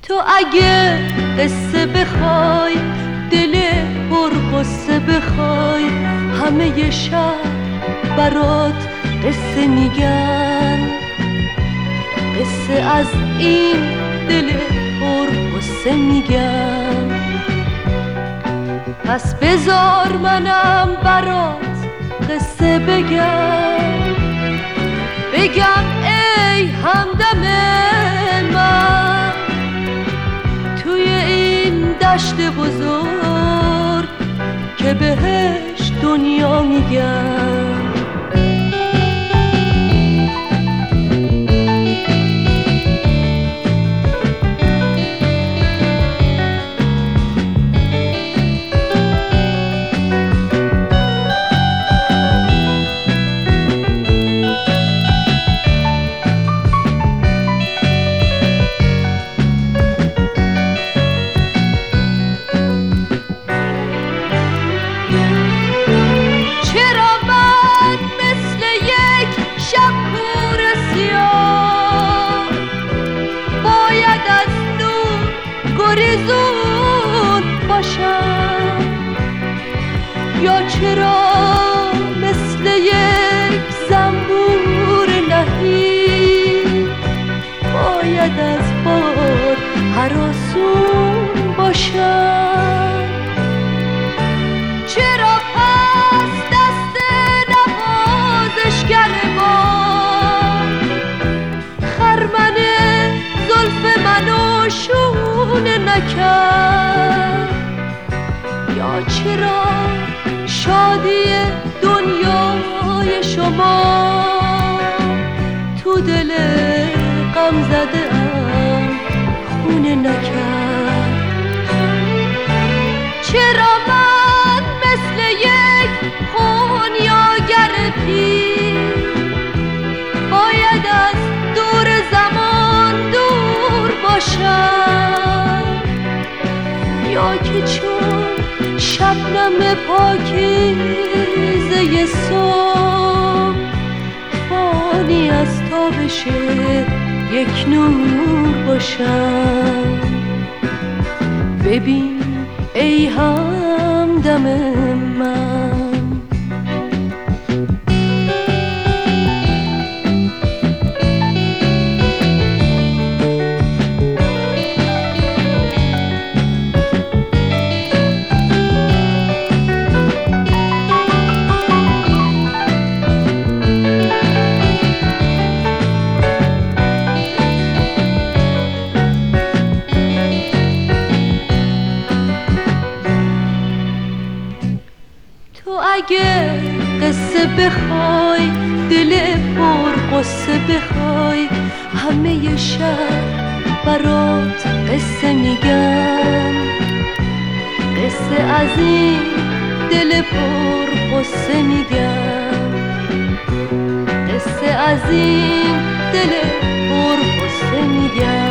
تو اگه قصه بخوای، دل پر قصه بخوای، همه شب برات قصه میگن، قصه از این دل پر قصه میگن. پس بذار منم برات قصه بگم، بگم ای همدم من، توی این دشت بزرگ که بهش دنیا میگم. یا چرا مثل یک زنبور نهی باید از باد هراسون باشم؟ چرا پس دست نوازشگر باد خرمن زلف منو شونه نکرد؟ یا چرا شادی دنیای شما تو دل غم زده ام خونه نکرد؟ چرا من مثل یک خونیاگر پیر باید از دور زمان دور باشم؟ یا که چون شبنم پاکیزه صبح فانی از تابش یک نور باشم؟ ببین ای همدم من، اگه قصه بخوای، دل پر قصه بخوای، همه شب برات قصه میگم، قصه از این دل پر قصه میگم، قصه از این دل پر قصه میگم.